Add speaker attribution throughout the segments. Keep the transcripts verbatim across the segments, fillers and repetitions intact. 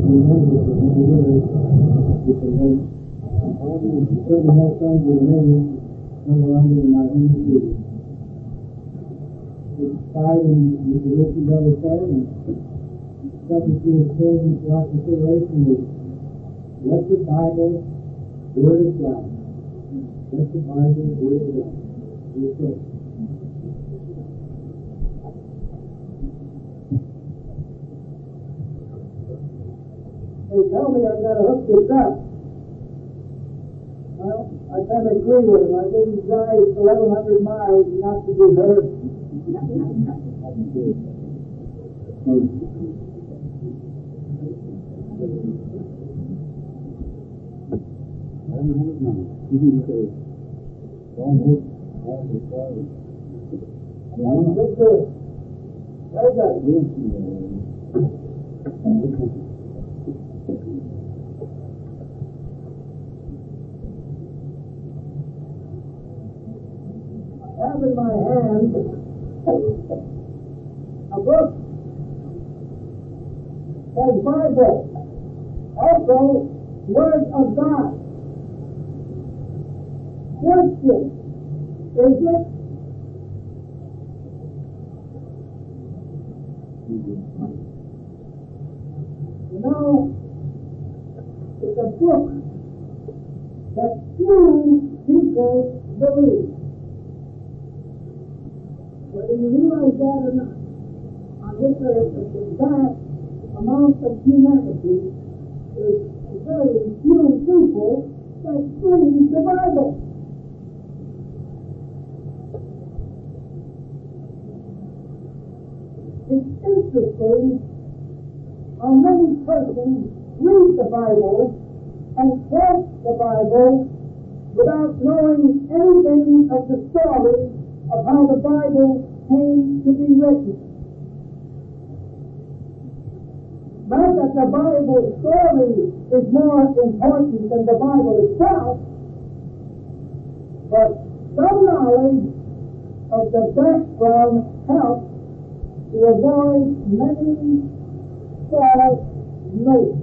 Speaker 1: remember for many years, which I wrote, all these certain health songs were made somewhere under my own studio. It's inspired in the Richard Brother said, and something to his children for our consideration is, let the Bible, Word of God. Let the Bible, Word of God. Be safe.
Speaker 2: They tell me I've got to hook this up. Well, I kind of agree with them. I didn't drive eleven hundred miles not to be heard. I have in my hand a book called Bible, also Word of God. Question, is it? You know, it's a book that few people believe. Whether you realize that or not, on this earth, the vast amount of humanity is very few people that believe the Bible. It's interesting how many persons read the Bible and quote the Bible without knowing anything of the story of how the Bible came to be written. Not that the Bible story is more important than the Bible itself, but some knowledge of the background helps to avoid many false notes.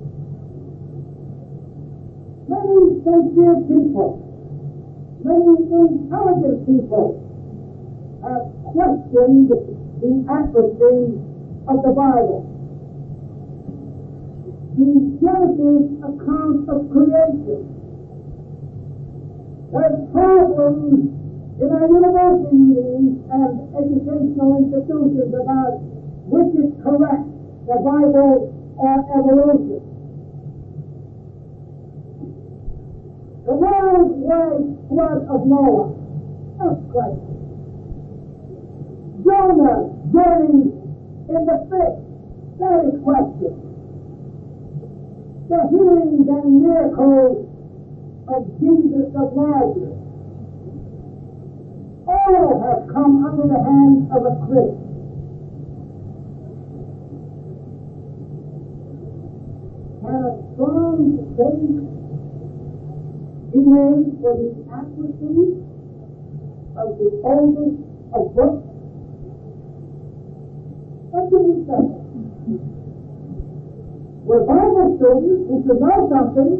Speaker 2: Many sincere people, many intelligent people have questioned the accuracy of the Bible. The Genesis account of creation. There's problems in our universities and educational institutions about which is correct, the Bible or evolution. The worldwide flood of Noah, that's question. Jonah journeyed in the fish, that is question. The healings and miracles of Jesus of Nazareth all have come under the hand of a Christian. Can a strong case be made for the accuracy of the oldest of books? What do we say? We're Bible students, we should know something.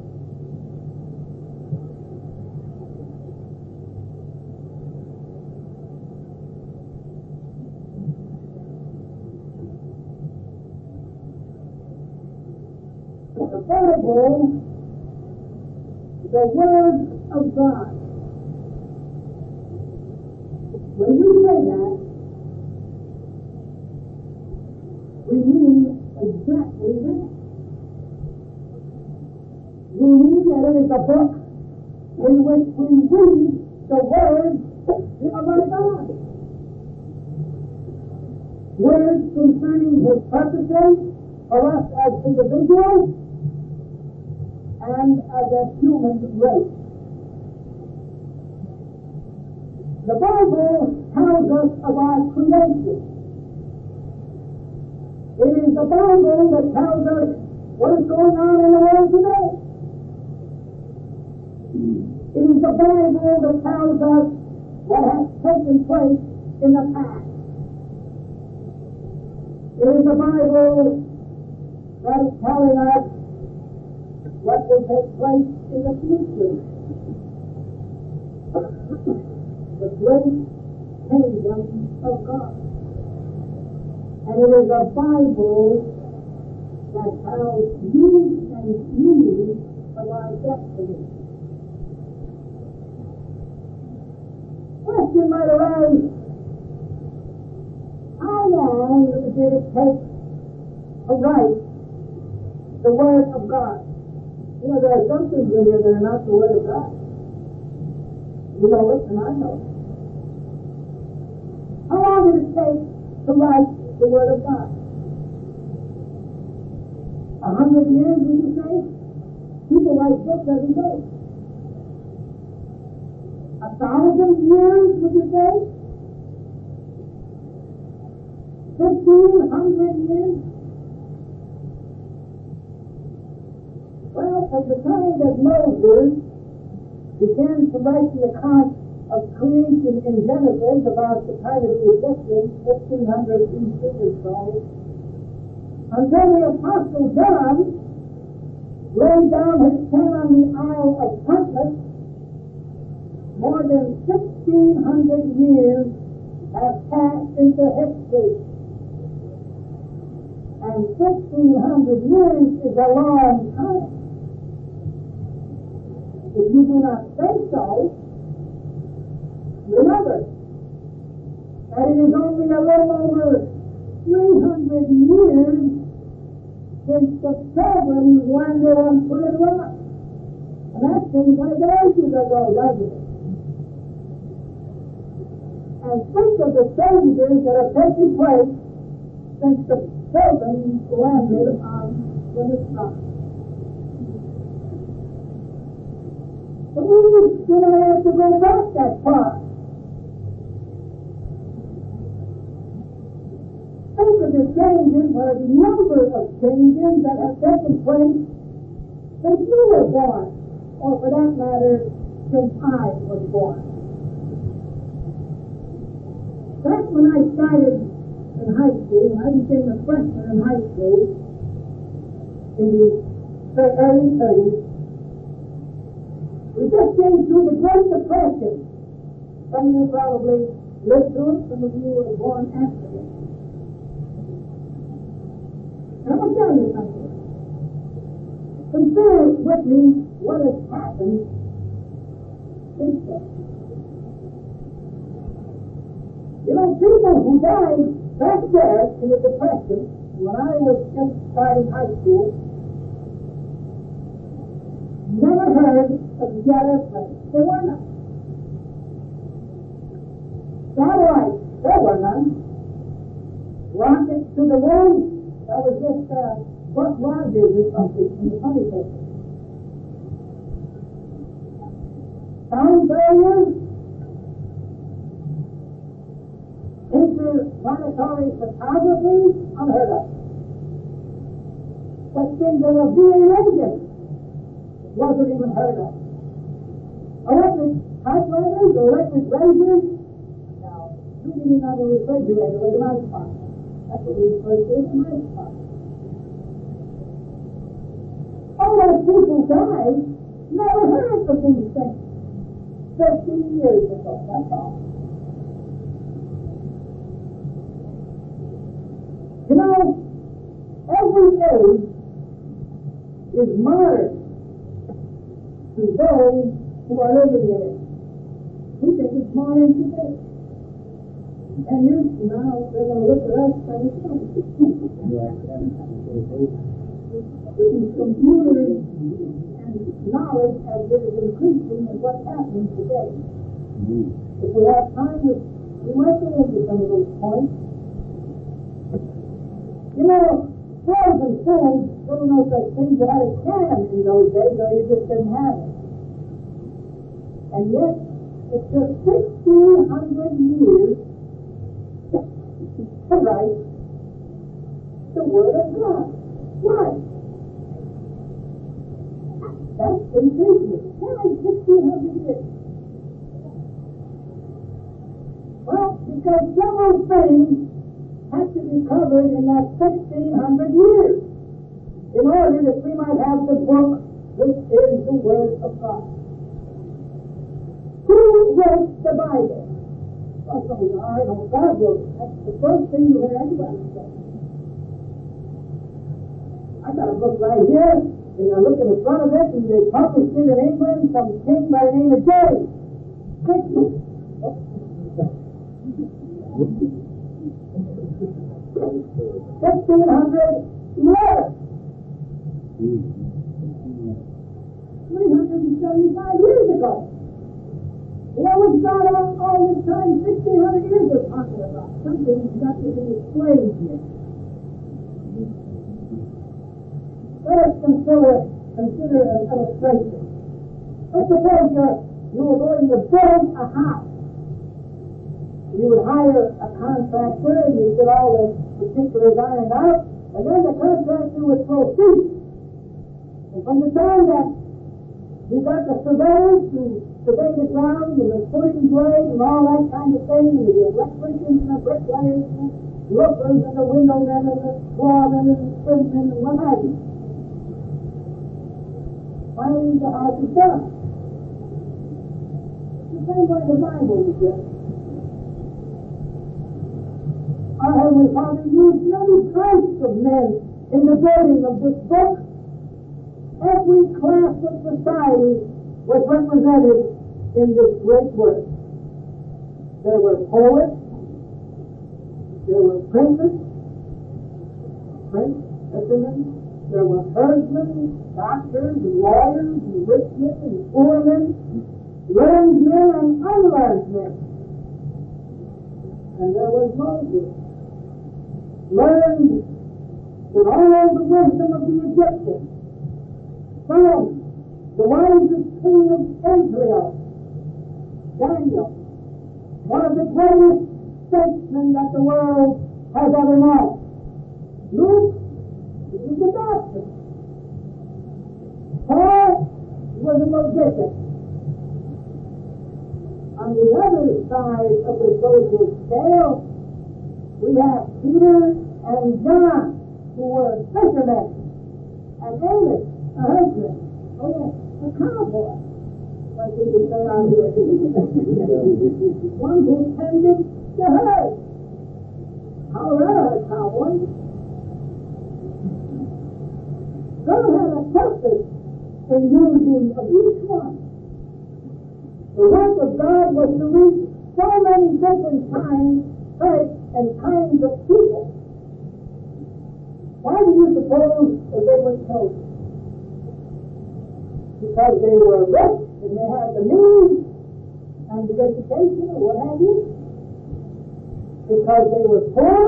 Speaker 2: The Bible, the Word of God. When we say that, we mean exactly that. We mean that it is a book in which we read the words of our God. Words concerning His purposes for us as individuals and as a human race. The Bible tells us about creation. It is the Bible that tells us what is going on in the world today. It is the Bible that tells us what has taken place in the past. It is the Bible that is telling us what will take place in the future. The great kingdom of God. And it is a Bible that tells you and me of our destiny. Question might arise, how long did it take to write the Word of God? You know, there are some things in here that are not the Word of God. You know it, and I know it. How long did it take to write the Word of God? A hundred years, would you say? People write books every day. A thousand years, would you say? Fifteen hundred years? Well, at the time that Moses began to write the account of creation in Genesis about the time of the Egyptians, fifteen hundred B C or so, until the Apostle John laid down his pen on the Isle of Patmos, more than sixteen hundred years have passed into history. And sixteen hundred years is a long time. If you do not think so, remember that it is only a little over three hundred years since the pilgrims landed on Plymouth Rock. And that seems like ages ago, doesn't it? And think of the changes that have taken place since the pilgrims landed on Plymouth Rock. But we do not have to go back that far. Think of the changes, or the number of changes that have taken place since you were born, or for that matter, since I was born. Back when I started in high school, I became a freshman in high school in the early thirties. We just came through the Great Depression. Some of you probably lived through it, some of you were born after it. And I'm going to tell you something. Consider with me what has happened since then. You know, people who died back there in the Depression, when I was just starting high school, never heard of jet airplanes. There were none. Satellites, there were none. Rockets to the moon, that was just uh, Buck Rogers or something in the funny paper. Sound barriers, interplanetary photography, unheard of. Such things as a V eight engine wasn't even heard of. Electric typewriters, electric razors. Now, you didn't have a refrigerator, it was an ice box. That's what we refer to as an ice box. All those people died, never heard of these things. Fifteen years ago, that's all. You know, every age is modern to those who are living in it. We think it's modern today. And years from now, they're going to look at us and say, computers and knowledge as it is increasing is what's happening today. Mm-hmm. If we have time, we might go into some of those points. You know, frozen food, there were no such things. You had a can in those days, or you just didn't have it. And yet, it took sixteen hundred years to write the Word of God. Why? That's intriguing. Why sixteen hundred years? Well, because several things have to be covered in that sixteen hundred years. in order that we might have the book which is the Word of God. Who wrote the Bible? Well, some of you, I know God wrote it. That's the first thing you hear anybody say. I got a book right here, and you look in the front of it, and they published it in England, some king by the name of James. Fifteen hundred eleven. Three hundred and seventy-five years ago. What was God all, all this time? Sixteen hundred years we're talking about. Something's got to be explained here. Let us consider consider an illustration. Let's suppose you're, you were going to build a house. You would hire a contractor and you get all the particulars ironed out, and then the contractor would proceed. And from the time that you got the surveyors to survey the ground and the footing blade and all that kind of thing, and the electricians and the bricklayers and the roofers and the windowmen and the floormen and the trimmen and what have you. Finally, the house is done. The same way the Bible is done. Our Heavenly Father used many types of men in the building of this book. Every class of society was represented in this great work. There were poets, there were princes, prince, fishermen, there were herdsmen, doctors, and lawyers, and rich men, and poor men, learned men, and unlearned men. And there was Moses, learned with all the wisdom of the Egyptians. Solomon, the wisest king of Israel. Daniel, one of the greatest statesmen that the world has ever known. Luke, he was a doctor. Paul was a logician. On the other side of the social scale, we have Peter and John, who were fishermen, and Amos, a husband, oh yes, a cowboy, like we can say out here. One who tended the herd. Colorado had cowboys. God had a purpose in using of each one. The work of God was to reach so many different kinds, types, and kinds of people. Why do you suppose that they were chosen? Because they were rich and they had the means and the education or what have you? Because they were poor?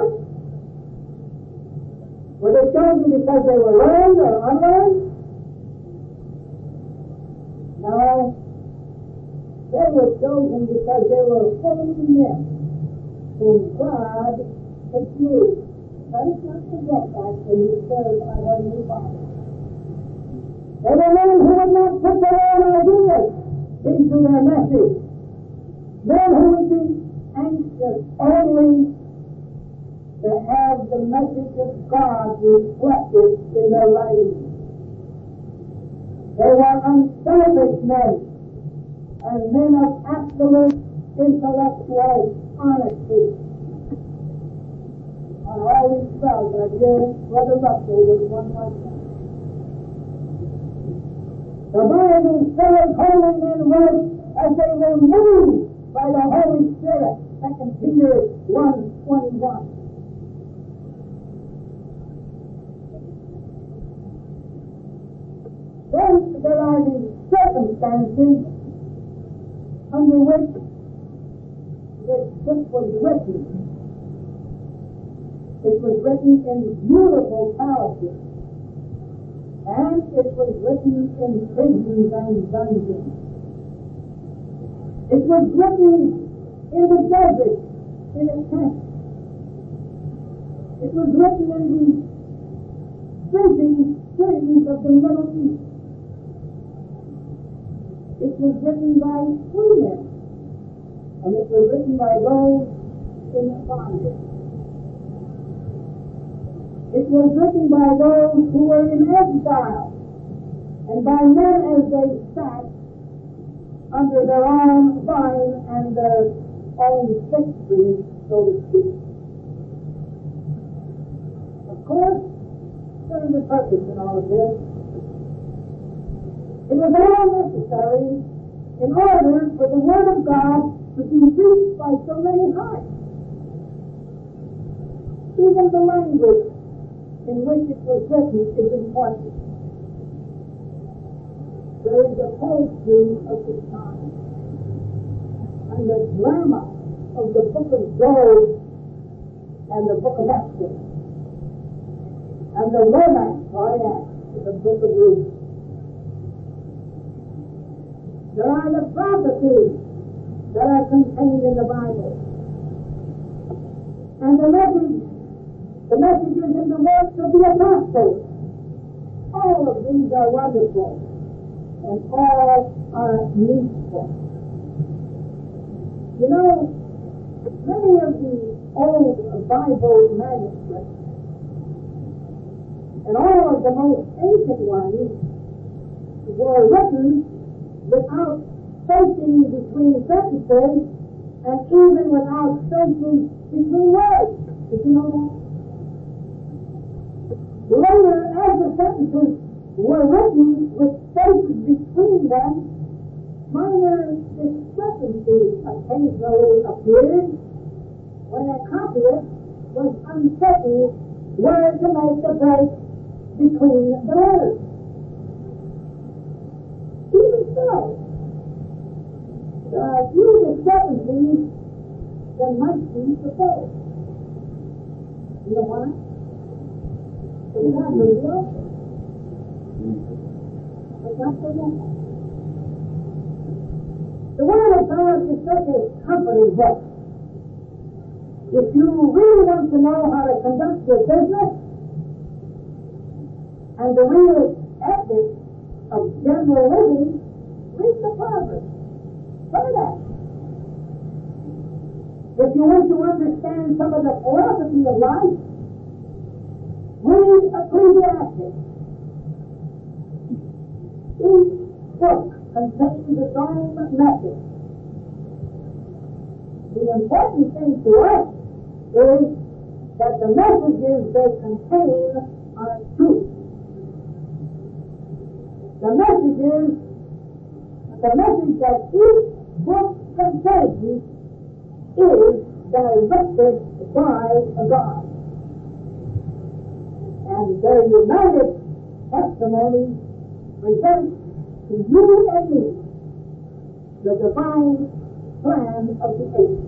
Speaker 2: Were they chosen because they were learned or unlearned? No. They were chosen because they were holy men whom God had used. Let us not forget that when you serve our Heavenly Father. They were men who would not put their own ideas into their message. Men who would be anxious only to have the message of God reflected in their writings. They were unselfish men and men of absolute intellectual honesty. I always felt that here Brother Russell was one like that. The Bible says holy men wrote as they were moved by the Holy Spirit. Second Peter one twenty-one. Then there are the circumstances under which this book was written. It was written in beautiful character, and it was written in prisons and dungeons. It was written in the desert, in a tent. It was written in the busy cities of the Middle East. It was written by free men, and it was written by those in bondage. It was written by those who were in exile, and by men as they sat under their own vine and their own fig tree, so to speak. Of course, there is a purpose in all of this. It was all necessary in order for the Word of God to be reached by so many hearts. Even the language in which it was written is important. There is a poetry of the time, and the drama of the book of Job and the book of Esther, and the romance, or yes, the book of Ruth. There are the prophecies that are contained in the Bible, and the message, the messages in the works of the apostles. All of these are wonderful, and all are needful. You know, many of the old Bible manuscripts, and all of the most ancient ones, were written without spacing between sentences, and even without spacing between words. Did you know that? Later, as the sentences were written with spaces between them, minor discrepancies occasionally appeared when a copyist was uncertain where to make the break between the letters. Even so, there are few discrepancies that might be supposed. You know why? It's not real. It's not the real. The Word of God is such a comforting book. If you really want to know how to conduct your business and the real ethics of general living, read the Proverbs. Try that. If you want to understand some of the philosophy of life, read Ecclesiastes. Each book contains its own message. The important thing to us is that the messages they contain are true. The messages, the message that each book contains is directed by God. And their united testimony presents to you and me the divine plan of the age.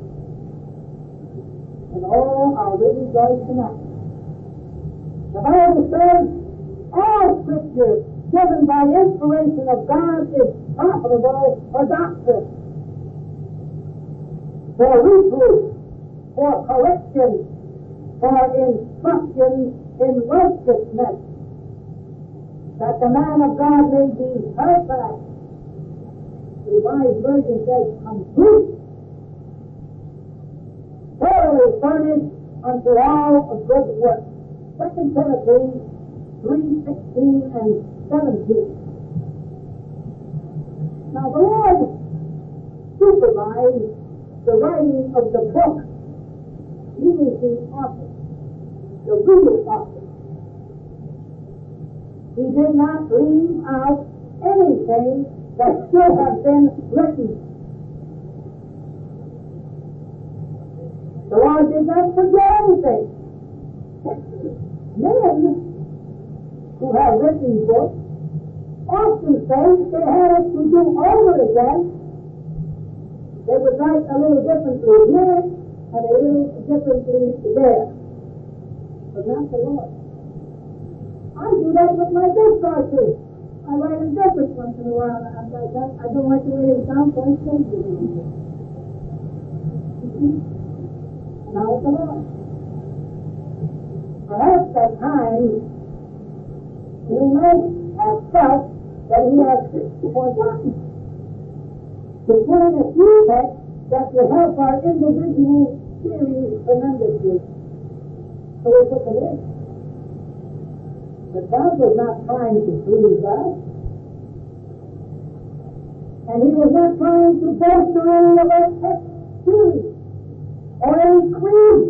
Speaker 2: And all are really joyous tonight. The Bible says all Scripture given by inspiration of God is profitable for doctrine, for reproof, for correction, for instruction in righteousness, that the man of God may be perfect. The Revised Version says complete, thoroughly furnished unto all a good work. Second Timothy three sixteen and seventeen. Now the Lord supervised the writing of the book. He is the author, the real author. He did not leave out anything that should have been written. The Lord did not forget anything. Men who have written books often say they had it to do over again. They would write a little differently here and a little differently there. But not the Lord. I do that with my discourses. I write them different once in a while. I, I, I don't like the way they sound, so I change it. Now it's the Lord. Perhaps at times we may have felt that He has forgotten to put in a few texts that will help our individual theories tremendously. So we put them in. But God was not trying to please us. And He was not trying to bolster any of our testimony or any creed.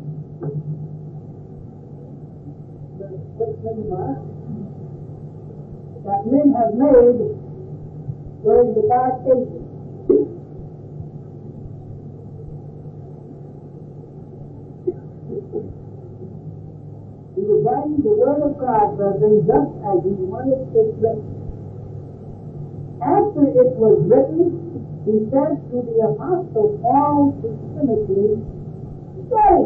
Speaker 2: The quick remark that men have made during the dark ages. He was writing the Word of God, brethren, just as He wanted it written. After it was written, He said to the Apostle Paul to Timothy, study,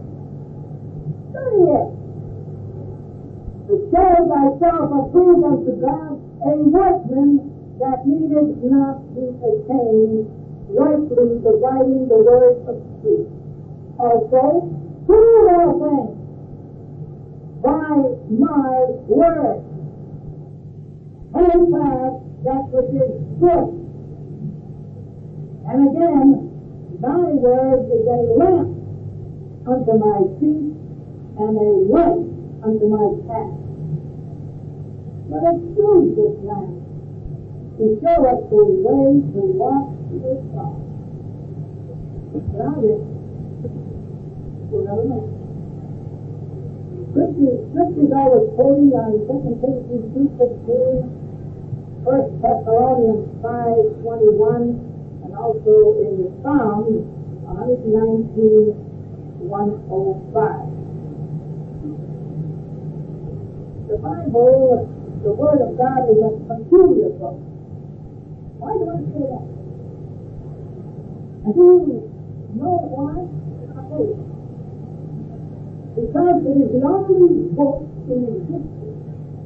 Speaker 2: study it, to show thyself approved unto God, a workman that needed not be ashamed, rightly dividing the word of truth. Also, prove all things by my word. Hold fast that which is good. And again, thy word is a lamp unto my feet and a light unto my path. Let us use this lamp to show us the way to walk with God. Without it, we'll never know. Scriptures, scriptures I was quoting on Second Timothy two sixteen, First Thessalonians five twenty-one, and also in the Psalms one nineteen, one oh five. The Bible, the Word of God, is a peculiar book. Why do I say that? And do you know why? I tell you. Because it is the only book in existence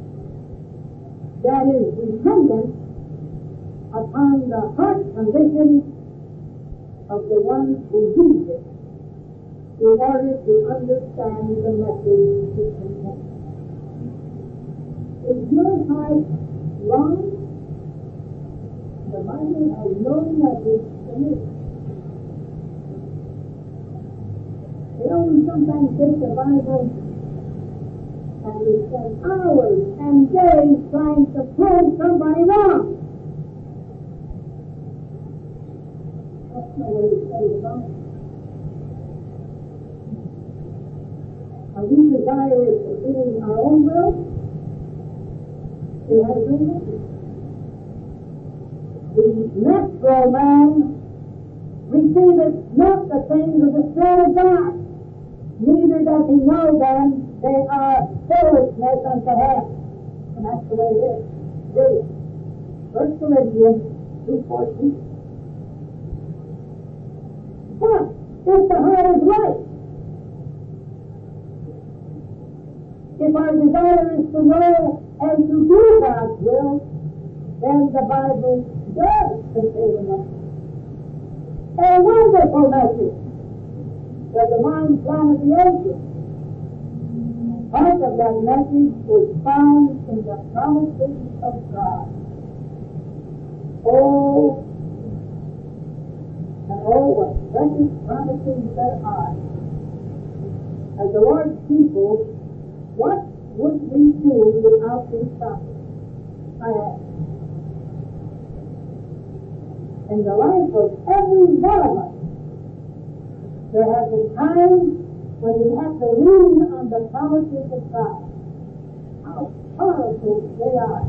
Speaker 2: that is dependent upon the heart condition of the one who reads it in order to understand the message it contains. Is your heart wrong? The Bible has no message in it. We only sometimes take the Bible and we spend hours and days trying to prove somebody wrong. That's no way to say it wrong. Are we desirous of doing our own will? We have to do it. The natural man receiveth not the things of the Spirit of God, neither does he know them, they are foolishness unto him. And that's the way it is. Really. First Corinthians two fourteen. But if the heart is right, if our desire is to know and to do God's will, then the Bible does contain a message. A wonderful message. The divine plan of the ages. Part of that message is found in the promises of God. Oh, and oh, what precious promises there are. As the Lord's people, what would we do without these promises? I ask. In the life of every one of us, there have been times when we have to lean on the promises of God. How powerful they are.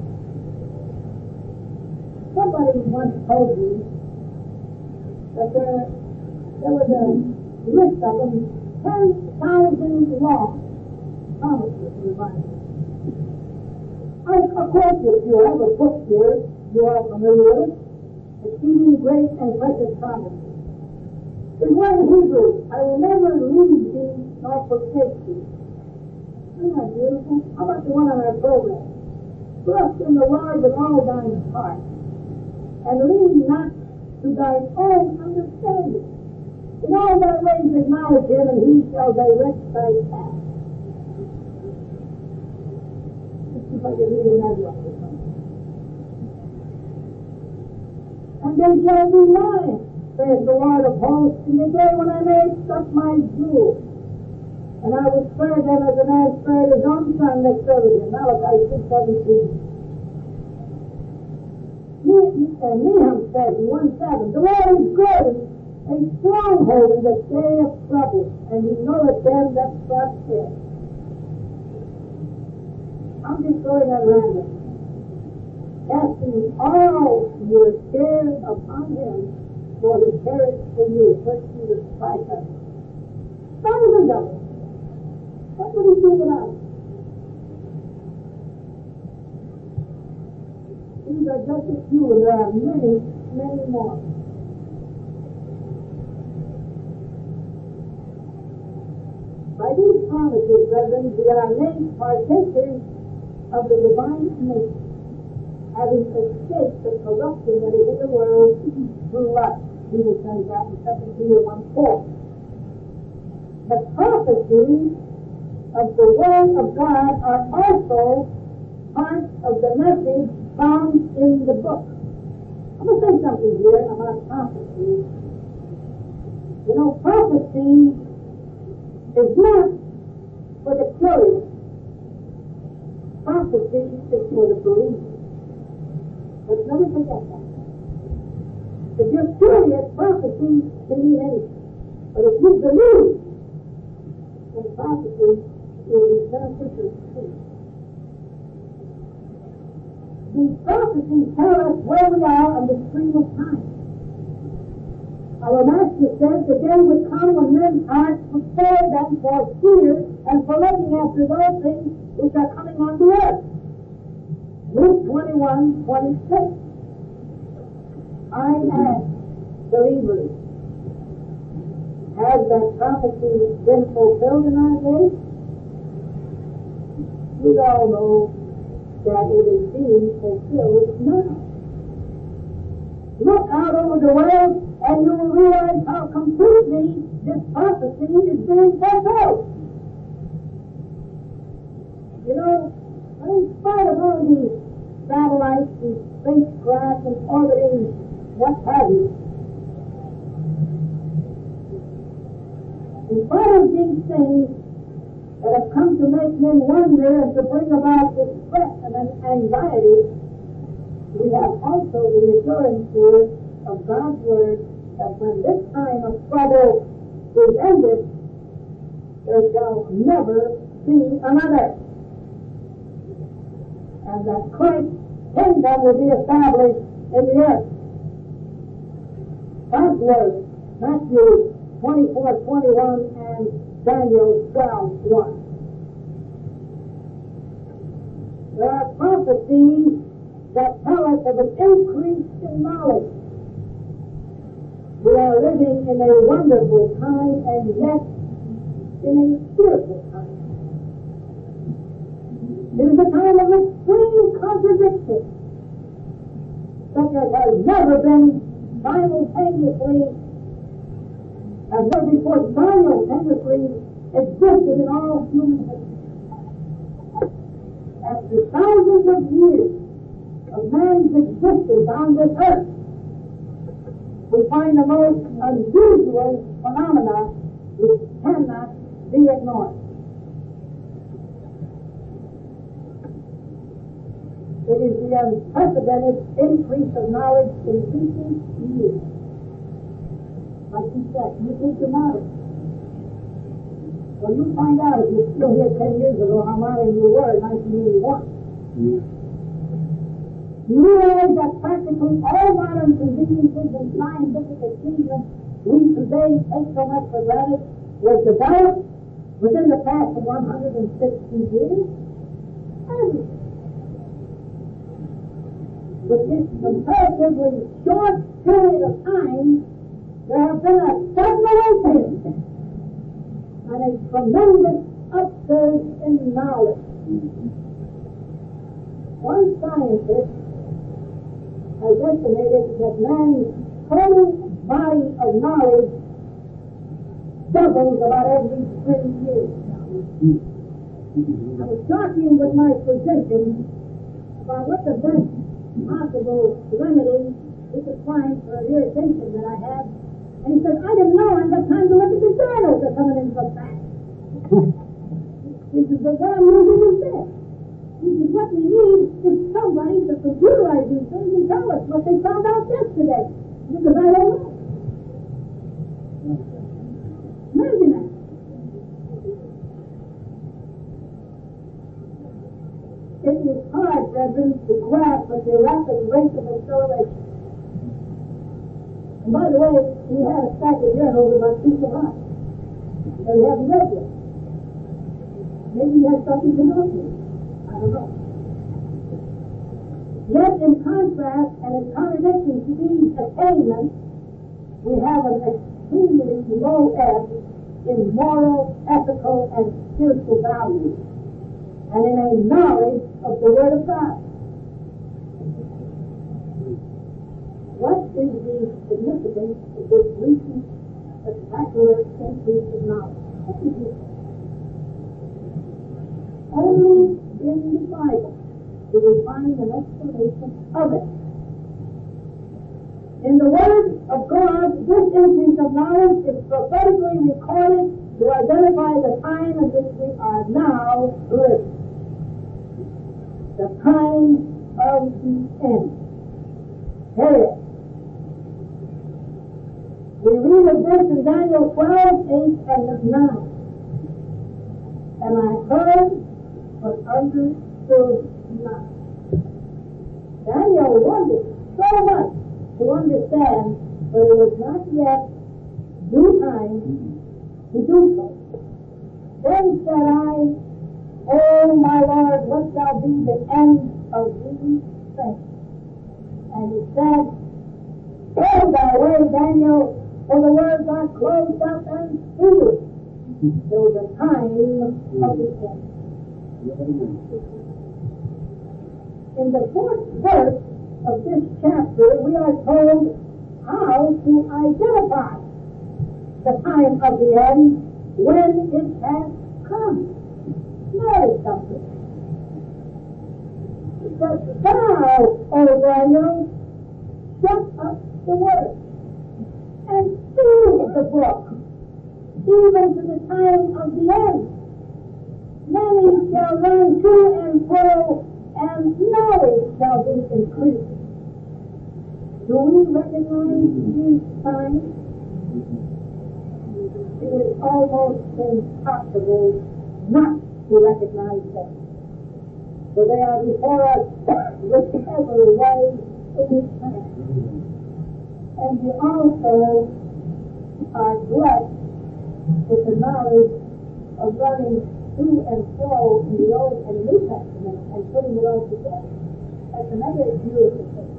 Speaker 2: Somebody once told me that there, there was a list of them, ten thousand long promises in the Bible. I, of course, if you have a book here, you are familiar with it. Exceeding great and precious promises. In one Hebrew, I will never leave thee nor forsake thee. Isn't that beautiful? How about the one on our program? Trust in the Lord with all thine heart, and lean not to thine own understanding. In all thy ways acknowledge him, and he shall direct thy path. Let's see if I can read another one. And they shall be mine, saith the Lord of hosts, in the day when I make up my jewels, And I will spare them as a man spared his own son that served him. Malachi six seventeen. Nehemiah says in one seven, the Lord is good, a stronghold in the day of trouble, and he knoweth them that trust him. I'm just going at random. Casting all your cares upon him, for he careth for you. First Peter five seven. Son of a devil. What would he do without us? These are just a few, and there are many, many more. By these promises, brethren, we are made partakers of the divine nature, having escaped the corruption that is in the world through lust. Peter says that in Second Peter one four. The prophecies of the Word of God are also part of the message found in the book. I'm going to say something here about prophecy. You know, prophecy is not for the curious. Prophecy is for the believers. But never forget that. If you're curious, prophecy can mean anything. But if you believe, then prophecy will be beneficial to you. These prophecies tell us where we are on the stream of time. Our Master said the day would come when men's hearts would fail them for fear and for looking after those things which are coming on the earth. Luke twenty-one twenty-six. I ask believers, has that prophecy been fulfilled in our days? We all know that it is being fulfilled now. Look out over the world and you will realize how completely this prophecy is being fulfilled. You know, in spite of all these satellites and spacecraft and orbiting what have you, in spite of these things that have come to make men wonder and to bring about distress and anxiety, we have also the assurance here of God's Word that when this time of trouble is ended, there shall never be another. And that Christ's kingdom will be established in the earth. God's Word, Matthew twenty-four twenty-one and Daniel twelve one. There are prophecies that tell us of an increase in knowledge. We are living in a wonderful time and yet in a spiritual time. It is a time of extreme contradiction, such as has never been simultaneously, as never before simultaneously existed in all human history. After thousands of years of man's existence on this earth, we find the most unusual phenomena which cannot be ignored. It is the unprecedented increase of knowledge in recent years. Like he said, you think you're modern. Well, you'll find out if you're still here ten years ago how modern you were in nineteen eighty-one. Yeah. You realize that practically all modern conveniences and scientific achievements we today take so much for granted was developed within the past one hundred sixty years? Everything. With this comparatively short period of time, there have been a sudden awakening and a tremendous upsurge in knowledge. One scientist has estimated that man's total body of knowledge doubles about every three years. I was talking with my physician about what the best possible remedy he could find for the irritation that I have. And he said, I didn't know I've got time to look at the journals that are coming in so fast. This is the one who didn't say. This is what we need is somebody to computerize these things and tell us what they found out yesterday. Because I don't know. Imagine that. It is hard, brethren, to grasp at the rapid rate of acceleration. And by the way, he had a stack of journals about two so high. So he hadn't read yet. Maybe he had something to know to. I don't know. Yet in contrast and in contradiction to these attainments, we have an extremely low ebb in moral, ethical, and spiritual values, and in a knowledge of the Word of God. What is the significance of this recent spectacular increase of knowledge? Only in the Bible do we find an explanation of it. In the Word of God, this increase of knowledge is prophetically recorded to identify the time in which we are now living. The time of the end. Period. We read of this in Daniel twelve, eight, and nine. And I heard but understood not. Daniel wanted so much to understand, but it was not yet due time to do so. Then said I, O my Lord, what shall be the end of these things? And he said, Go thy way, Daniel, for the words are closed up and sealed till the time of the end. In the fourth verse of this chapter, we are told how to identify the time of the end when it has come. Notice something. But thou, O Daniel, shut up the word and seal the book, even to the time of the end. Many shall run to and fro, and knowledge shall be increased. Do we recognize these signs? It is almost impossible not to recognize them. For they are before us whichever way it is turned. And you also are blessed with the knowledge of running to and fro in the Old and New Testament and putting it all together. That's another beautiful thing.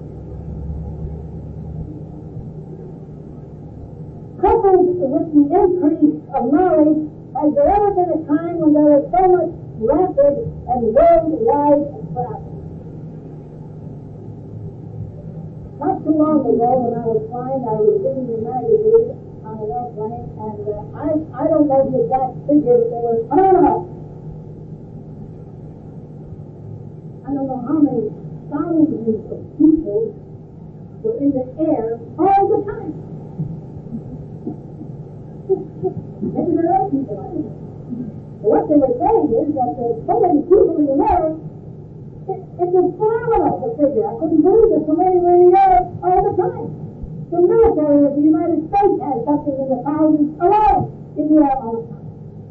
Speaker 2: Coupled with the increase of knowledge, has there ever been a time when there was so much rapid and worldwide travel? Not too long ago, when I was flying, I was reading the magazine on an airplane, and uh, I, I don't know the exact figure, but there were, I don't know. I don't know how many thousands of people were in the air all the time. Maybe there are people. I don't know. But what they were saying is that there's so many people in the air, it, it was phenomenal, the figure. I couldn't believe that so many were in the air all the time. The military of the United States has something in the thousands alone in the air all the time.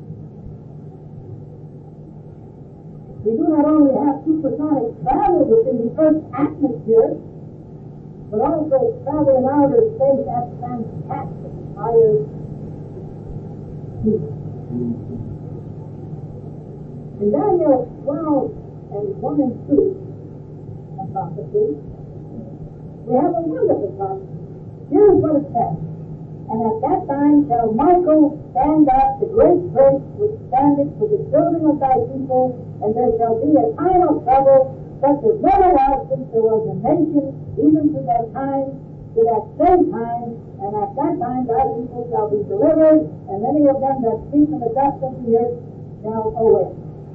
Speaker 2: We do not only have supersonic travel within the Earth's atmosphere, but also travel in outer space at fantastic higher speed. In Daniel twelve and one and two, a prophecy, we have a wonderful prophecy. Here's what it says. And at that time shall Michael stand up, the great prince, which standeth for the children of thy people, and there shall be a time of trouble, such as never was since there was a nation, even to that time, to that same time, and at that time thy people shall be delivered, and many of them that speak in the dust of the earth shall awake.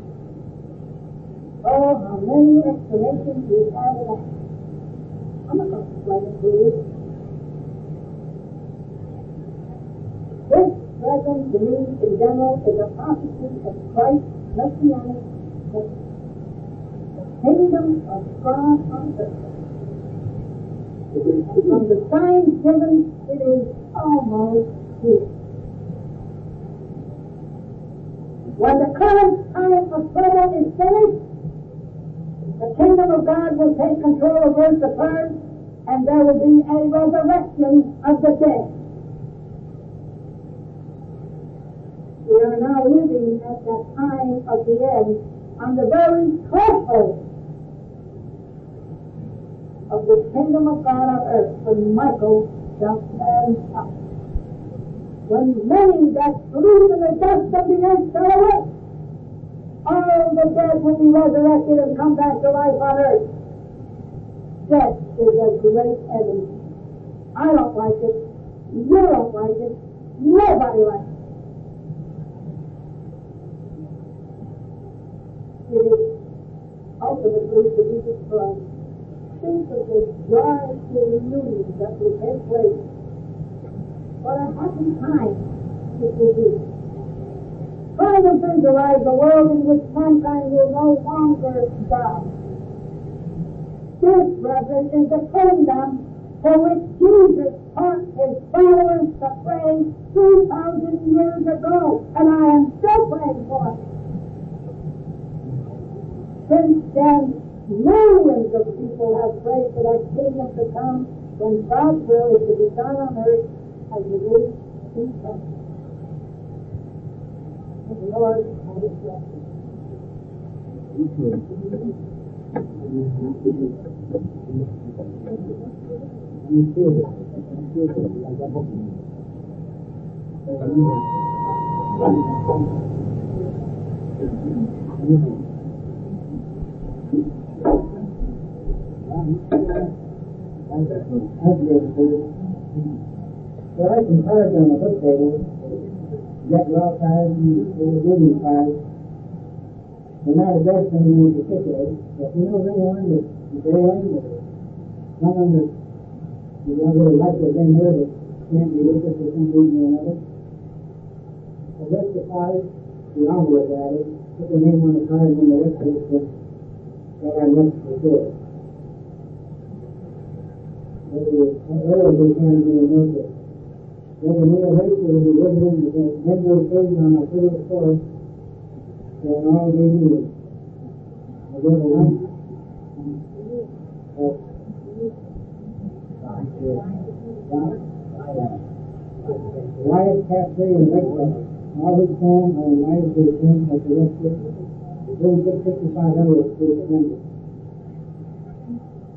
Speaker 2: Oh, how many explanations we have in that. I'm not going to explain it to you. This brethren, to me in general is a prophecy of Christ's messianic kingdom. The kingdom of God on earth. From the signs given, it is almost here. When the current time of trouble is finished, the kingdom of God will take control of earth apart, and there will be a resurrection of the dead. We are now living at that time of the end, on the very threshold of the kingdom of God on earth, when Michael shall stand up. When many that sleep in the dust of the earth shall awake, all the dead will be resurrected and come back to life on earth. Death is a great enemy. I don't like it. You don't like it. Nobody likes it. It is ultimately to be destroyed. Think of the joyous reunion that will take place. What a happy time it will be. Try to visualize a world in which mankind will no longer die. This, brethren, is the kingdom for which Jesus taught his followers to pray two thousand years ago, and I am still praying for it. Since then, millions of people have prayed for that kingdom to come, when God's will is to be done on earth as it is in heaven. The Lord has his blessing.
Speaker 1: There are some cards on the book table. Get well cards and reading cards. They're not addressed to anyone in particular, but you know of anyone that's failing or someone that you don't really like that's in here that can't be with us for some reason or another. Address the card, the envelope at it, put the name on the card and then the rest of it that I meant for sure. Earlier we can be a note that Brother Neil Hastings will be visiting the Denver station on October fourth for an all-day meeting. I go to lunch. Wyatt Cafe and Lakeway. All we can are invited to attend at the rest of the six fifty-five hours to attend it.